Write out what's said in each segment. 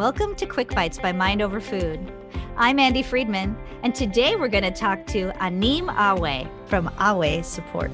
Welcome to Quick Bites by Mind Over Food. I'm Andy Friedman, and today we're going to talk to Anim Awe from Awe Support.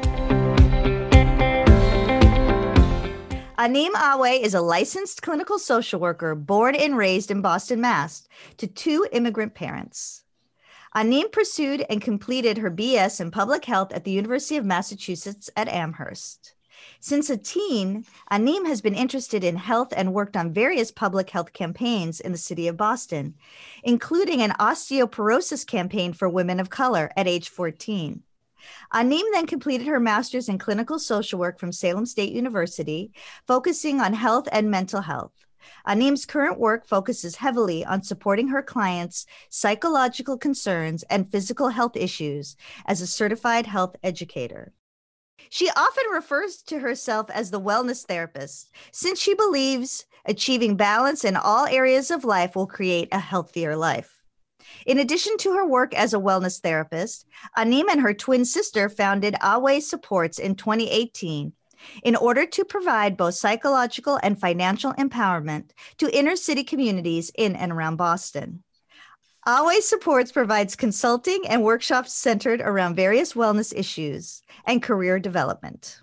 Anim Awe is a licensed clinical social worker born and raised in Boston, Mass, to two immigrant parents. Anim pursued and completed her BS in public health at the University of Massachusetts at Amherst. Since a teen, Anim has been interested in health and worked on various public health campaigns in the city of Boston, including an osteoporosis campaign for women of color at age 14. Anim then completed her master's in clinical social work from Salem State University, focusing on health and mental health. Anim's current work focuses heavily on supporting her clients' psychological concerns and physical health issues as a certified health educator. She often refers to herself as the wellness therapist, since she believes achieving balance in all areas of life will create a healthier life. In addition to her work as a wellness therapist, Anim and her twin sister founded Awe Supports in 2018 in order to provide both psychological and financial empowerment to inner city communities in and around Boston. Awe Supports provides consulting and workshops centered around various wellness issues and career development.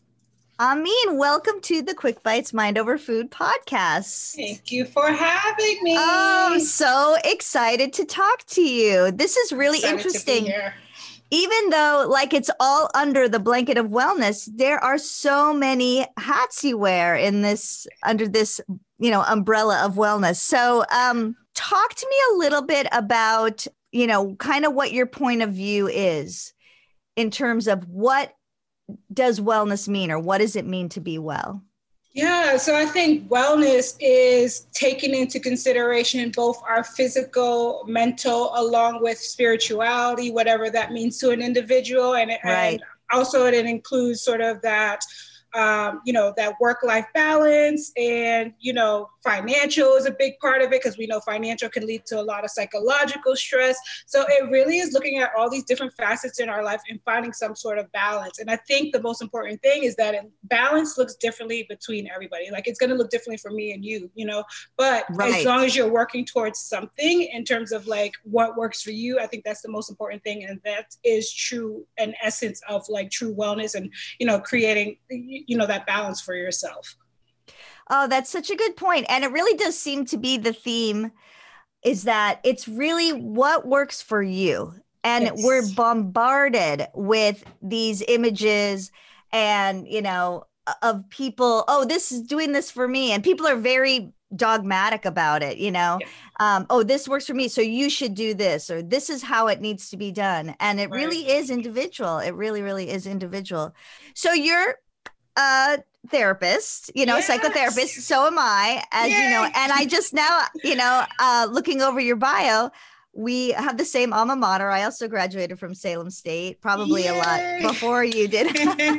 Amin, welcome to the Quick Bites Mind Over Food podcast. Thank you for having me. Oh, so excited to talk to you. This is really interesting. Even though it's all under the blanket of wellness, there are so many hats you wear in this under this, umbrella of wellness. So, talk to me a little bit about, kind of what your point of view is in terms of what does wellness mean, or what does it mean to be well? Yeah, so I think wellness is taking into consideration both our physical, mental, along with spirituality, whatever that means to an individual. And also it includes sort of that, that work-life balance, and, financial is a big part of it, because we know financial can lead to a lot of psychological stress. So it really is looking at all these different facets in our life and finding some sort of balance. And I think the most important thing is that balance looks differently between everybody. It's going to look differently for me and you, but as long as you're working towards something in terms of what works for you, I think that's the most important thing. And that is true, an essence of true wellness and, creating, that balance for yourself. Oh, that's such a good point. And it really does seem to be the theme, is that it's really what works for you. And yes, we're bombarded with these images and, of people, this is doing this for me. And people are very dogmatic about it, Yeah. This works for me, so you should do this, or this is how it needs to be done. And it really is individual. It really, really is individual. So you're therapist, yes, psychotherapist. So am I, as you know, and I just now, looking over your bio, we have the same alma mater. I also graduated from Salem State, probably a lot before you did.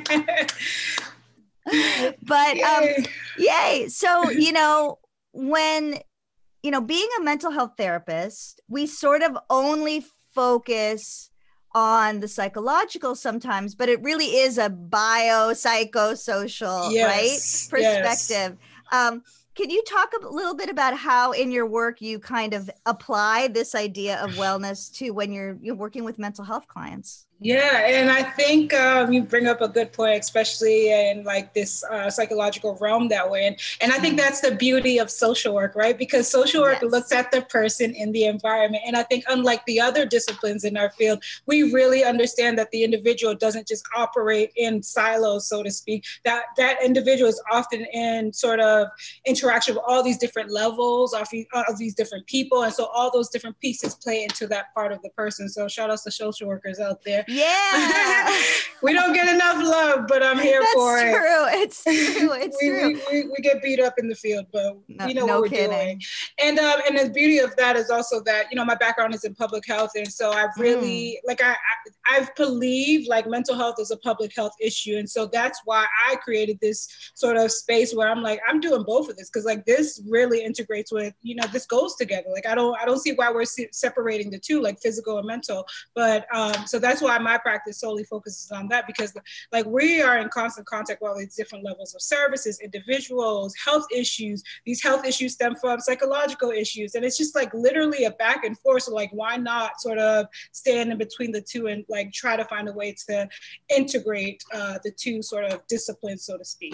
But yay. So, when, being a mental health therapist, we sort of only focus on the psychological sometimes, but it really is a biopsychosocial, perspective. Yes. Can you talk a little bit about how in your work you kind of apply this idea of wellness to when you're working with mental health clients? Yeah, and I think you bring up a good point, especially in this psychological realm that we're in. And I think that's the beauty of social work, right? Because social work looks at the person in the environment. And I think unlike the other disciplines in our field, we really understand that the individual doesn't just operate in silos, so to speak. That individual is often in sort of interaction with all these different levels of these different people. And so all those different pieces play into that part of the person. So shout out to social workers out there. Yeah. We don't get enough love, but I'm here for it. It's true. It's true. We get beat up in the field, but we know what we're doing. And the beauty of that is also that, my background is in public health. And so I've really, I've believed mental health is a public health issue. And so that's why I created this sort of space where I'm I'm doing both of this, because this really integrates with, this goes together. I don't see why we're separating the two, physical and mental. But so that's why my practice solely focuses on that, because like we are in constant contact with all these different levels of services, individuals, health issues. These health issues stem from psychological issues. And it's just like literally a back and forth. So like, why not sort of stand in between the two and like try to find a way to integrate the two sort of disciplines, so to speak.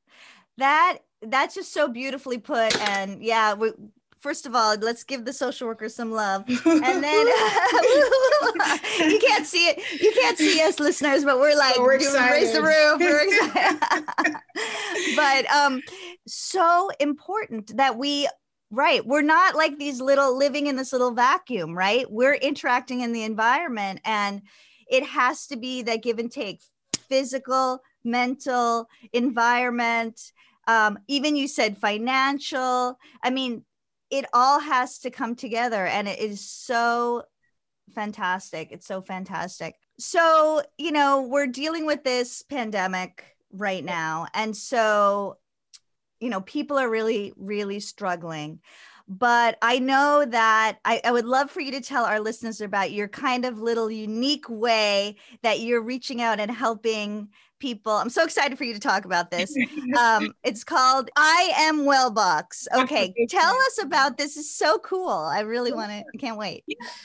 That's just so beautifully put. And yeah, first of all, let's give the social workers some love. And then you can't see it. You can't see us, listeners, but we're like, we're raise the roof. We're excited. But so important that we're not like these little living in this little vacuum, right? We're interacting in the environment, and it has to be that give and take, physical, mental, environment, even you said financial. I mean, it all has to come together, and it is so fantastic. It's so fantastic. So, we're dealing with this pandemic right now. And so, people are really, really struggling. But I know that I would love for you to tell our listeners about your kind of little unique way that you're reaching out and helping people. I'm so excited for you to talk about this. It's called I Am Wellbox. Okay, tell us about this. It's so cool. I really want to, I can't wait.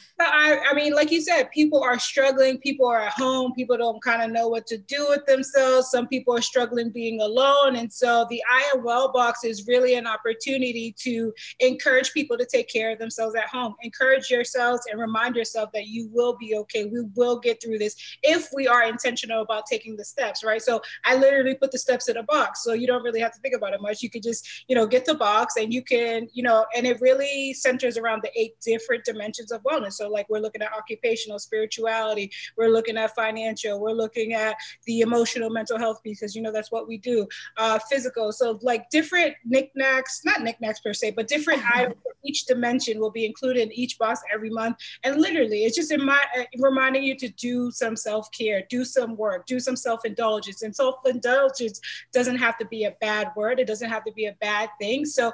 I mean, like you said, people are struggling. People are at home. People don't kind of know what to do with themselves. Some people are struggling being alone. And so the I Am Wellbox is really an opportunity to encourage people to take care of themselves at home. Encourage yourselves and remind yourself that you will be okay. We will get through this if we are intentional about taking the steps, right? So I literally put the steps in a box. So you don't really have to think about it much. You could just, get the box, and you can, and it really centers around the 8 different dimensions of wellness. So like we're looking at occupational, spirituality, we're looking at financial, we're looking at the emotional, mental health, because that's what we do, physical. So like different knickknacks, not knickknacks per se, but different items for each dimension will be included in each box every month. And literally it's just reminding you to do some self-care, do some work, do some self-indulgence. And self-indulgence doesn't have to be a bad word. It doesn't have to be a bad thing. So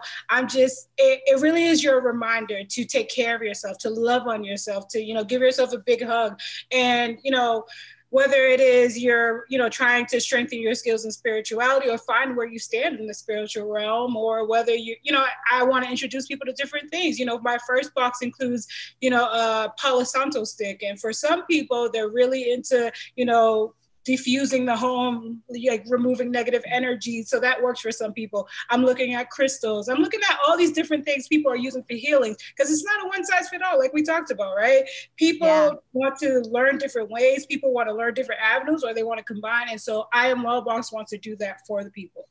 it really is your reminder to take care of yourself, to love on yourself, to, give yourself a big hug. And, whether it is you're, trying to strengthen your skills in spirituality or find where you stand in the spiritual realm, or whether I want to introduce people to different things. My first box includes, a Palo Santo stick. And for some people, they're really into, diffusing the home, like removing negative energy. So that works for some people. I'm looking at crystals. I'm looking at all these different things people are using for healing, because it's not a one size fit all, like we talked about, right? People want to learn different ways. People want to learn different avenues, or they want to combine. And so I Am Wellbox wants to do that for the people.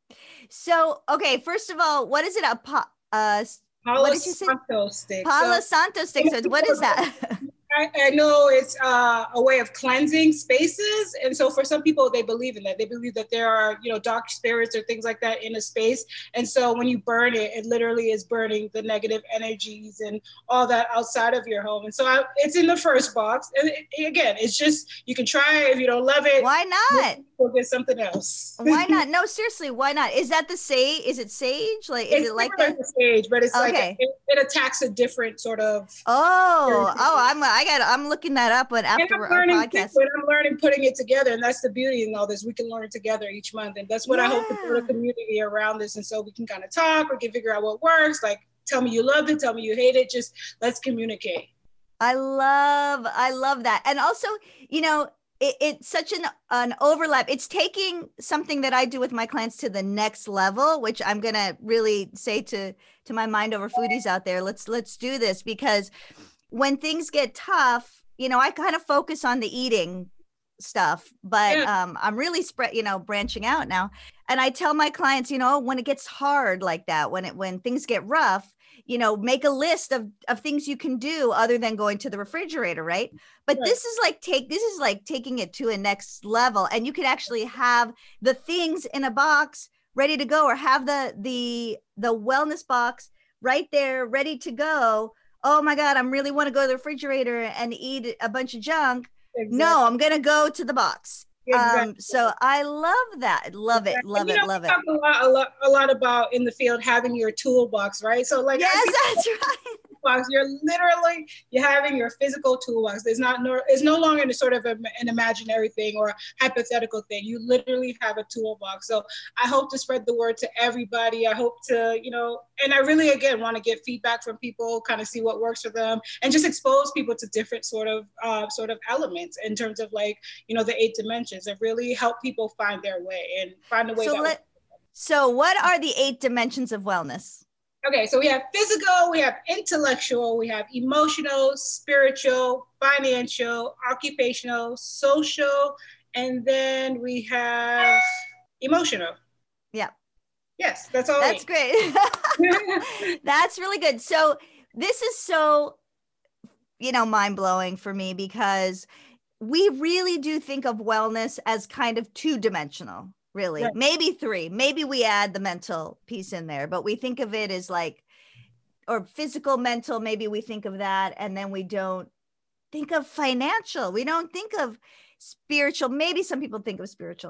So, okay, first of all, what is it? Palo Santo stick. Palo Santo stick. So what is that? I know it's a way of cleansing spaces. And so for some people, they believe in that. They believe that there are, dark spirits or things like that in a space. And so when you burn it, it literally is burning the negative energies and all that outside of your home. And so it's in the first box. And again, it's just, you can try it. If you don't love it, why not? We'll get something else. Why not? No, seriously, why not? Is that the sage? Is it sage? Like, is it like that? The sage, but it's like it attacks a different sort of. I'm looking that up after our podcast. When I'm learning putting it together, and that's the beauty in all this. We can learn together each month, and that's what I hope to build a community around this. And so we can kind of talk, we can figure out what works. Like, tell me you loved it, tell me you hate it. Just let's communicate. I love that, and also, it's such an overlap. It's taking something that I do with my clients to the next level, which I'm gonna really say to my Mind Over Foodies out there. Let's do this, because when things get tough, I kind of focus on the eating stuff, but I'm really branching out now. And I tell my clients, when it gets hard like that, when things get rough, make a list of things you can do other than going to the refrigerator, right? But this is like taking it to a next level, and you could actually have the things in a box ready to go, or have the wellness box right there ready to go. Oh my God, I really want to go to the refrigerator and eat a bunch of junk. Exactly. No, I'm going to go to the box. Exactly. So I love that. Love it. Love it. We talk a lot about in the field having your toolbox, right? So like, yes, that's right. toolbox. You're having your physical toolbox. It's no longer in a sort of an imaginary thing or a hypothetical thing. You literally have a toolbox. So I hope to spread the word to everybody. I hope to, and I really, again, want to get feedback from people, kind of see what works for them, and just expose people to different sort of elements in terms of like, the 8 dimensions, and really help people find their way and find a way So what are the 8 dimensions of wellness? Okay, so we have physical, we have intellectual, we have emotional, spiritual, financial, occupational, social, and then we have emotional. Yeah. Yes, that's all. That's great. That's really good. So this is so, mind-blowing for me, because we really do think of wellness as kind of 2-dimensional. Really, right. Maybe 3, maybe we add the mental piece in there, but we think of it as like, or physical, mental, maybe we think of that. And then we don't think of financial. We don't think of spiritual. Maybe some people think of spiritual,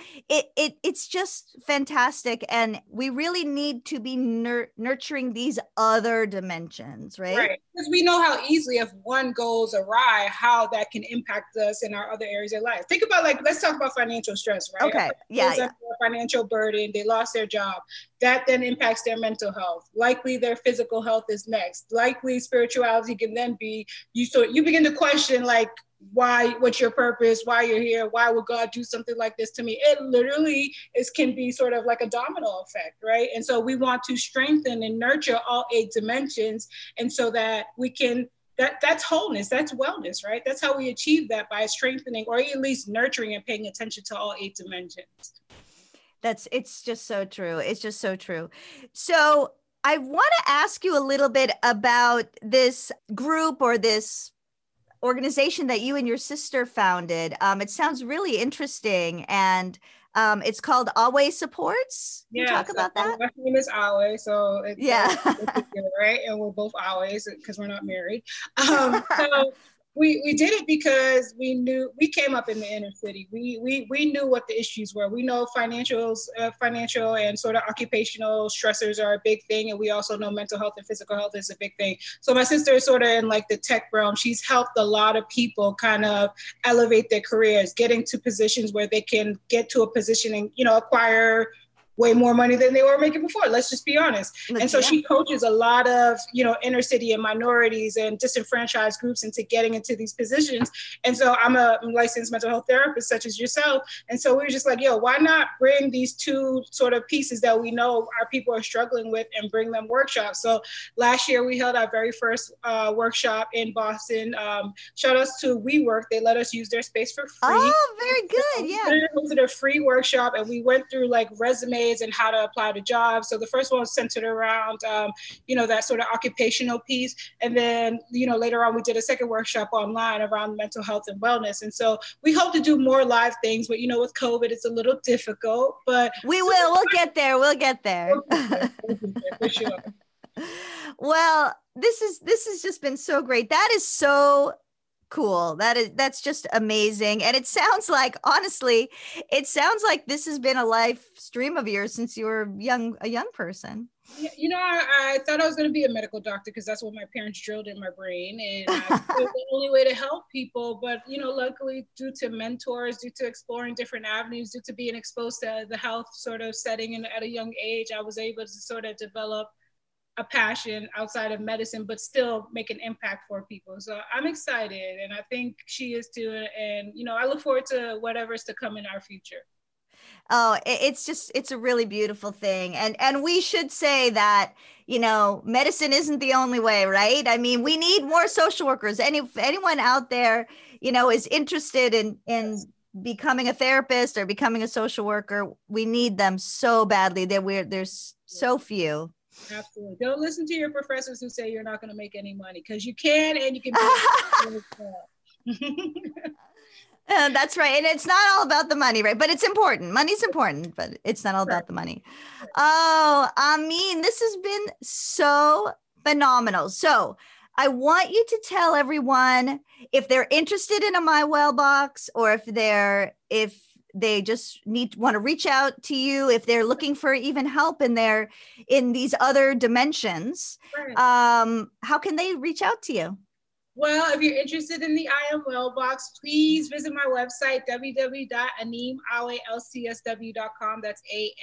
it's just fantastic. And we really need to be nurturing these other dimensions, right? Right. Because we know how easily, if one goes awry, how that can impact us in our other areas of life. Think about, like, let's talk about financial stress, right? Okay. Yeah. Financial burden, they lost their job. That then impacts their mental health. Likely their physical health is next. Likely spirituality can then be, you begin to question, like, what's your purpose, why you're here, why would God do something like this to me? It literally can be sort of like a domino effect, right? And so we want to strengthen and nurture all 8 dimensions, and so that we can, that's wholeness, that's wellness, right? That's how we achieve that, by strengthening or at least nurturing and paying attention to all 8 dimensions. It's just so true. It's just so true. So I want to ask you a little bit about this group or this organization that you and your sister founded. It sounds really interesting, and it's called Always Supports. Can you talk about that? My name is Always, so it's, yeah, right, and we're both Always because we're not married. So we did it because we came up in the inner city. We knew what the issues were. We know financial and sort of occupational stressors are a big thing, and we also know mental health and physical health is a big thing. So my sister is sort of in like the tech realm. She's helped a lot of people kind of elevate their careers, getting to positions where they can get to a position and acquire way more money than they were making before. Let's just be honest. And so she coaches a lot of, inner city and minorities and disenfranchised groups into getting into these positions. And so I'm a licensed mental health therapist, such as yourself. And so we were just like, why not bring these 2 sort of pieces that we know our people are struggling with and bring them workshops? So last year we held our very first workshop in Boston. Shout outs to WeWork. They let us use their space for free. Oh, very good. Yeah. It was a free workshop, and we went through like resumes and how to apply to jobs. So the first one was centered around, that sort of occupational piece. And then, later on, we did a second workshop online around mental health and wellness. And so we hope to do more live things, but, with COVID, it's a little difficult, but we'll get there. We'll get there. For sure. Well, this has just been so great. That is so cool. That's just amazing. And it sounds like, honestly, this has been a life stream of yours since you were a young person. Yeah, I thought I was going to be a medical doctor because that's what my parents drilled in my brain, and it was the only way to help people. But luckily, due to mentors, due to exploring different avenues, due to being exposed to the health sort of setting at a young age, I was able to sort of develop a passion outside of medicine, but still make an impact for people. So I'm excited, and I think she is too. And, I look forward to whatever's to come in our future. Oh, it's a really beautiful thing. And we should say that, medicine isn't the only way, right? I mean, we need more social workers. Anyone out there, is interested in becoming a therapist or becoming a social worker, we need them so badly. There's so few. Absolutely. Don't listen to your professors who say you're not going to make any money, because you can, and you can be That's right. And it's not all about the money, right? But it's important. Money's important, but it's not all about the money. Oh, Amin, this has been so phenomenal. So I want you to tell everyone if they're interested in a MyWell box, or if they just want to reach out to you if they're looking for even help in these other dimensions, how can they reach out to you? Well, if you're interested in the I Am Well box, please visit my website, www.animawehLCSW.com. That's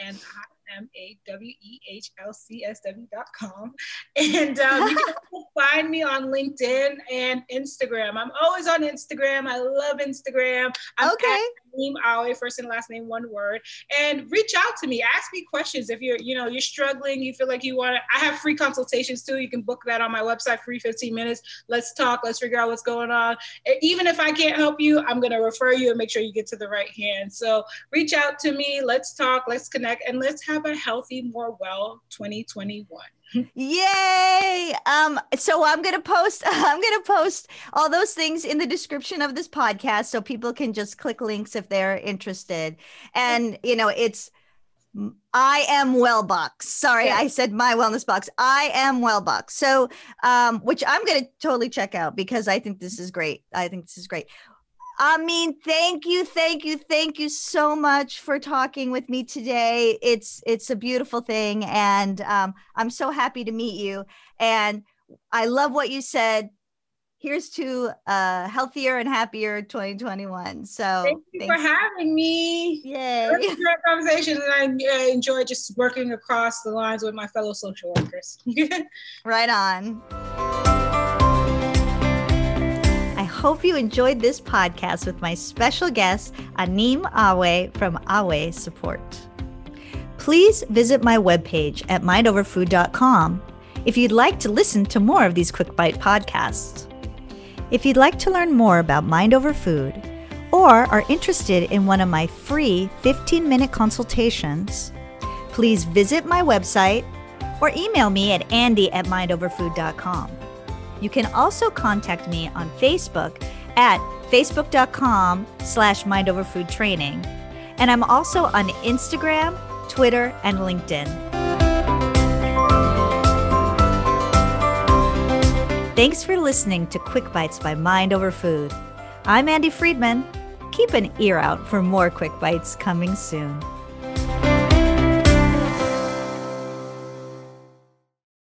ANIMAWEHLCSW.com. And you can find me on LinkedIn and Instagram. I'm always on Instagram. I love Instagram. I'm okay. Anim Awe, first and last name, one word. And reach out to me. Ask me questions. If you're struggling, you feel like you want to. I have free consultations too. You can book that on my website, free 15 minutes. Let's talk. Let's figure out what's going on. Even if I can't help you, I'm going to refer you and make sure you get to the right hand. So reach out to me. Let's talk. Let's connect. And let's have a healthy, more well 2021. Yay! So I'm gonna post all those things in the description of this podcast so people can just click links if they're interested. And it's I Am Well box. Sorry, I said my wellness box. I Am Well box. So which I'm gonna totally check out because I think this is great. Amin, thank you so much for talking with me today. It's a beautiful thing, and I'm so happy to meet you. And I love what you said. Here's to healthier and happier 2021. So thank you for having me. Yay! It was a great conversation, and I enjoyed just working across the lines with my fellow social workers. Right on. I hope you enjoyed this podcast with my special guest, Anim Awe from Awe Support. Please visit my webpage at mindoverfood.com if you'd like to listen to more of these Quick Bite podcasts. If you'd like to learn more about Mind Over Food or are interested in one of my free 15-minute consultations, please visit my website or email me at andy@mindoverfood.com. You can also contact me on Facebook at facebook.com/mindoverfoodtraining. And I'm also on Instagram, Twitter, and LinkedIn. Thanks for listening to Quick Bites by Mind Over Food. I'm Andy Friedman. Keep an ear out for more Quick Bites coming soon.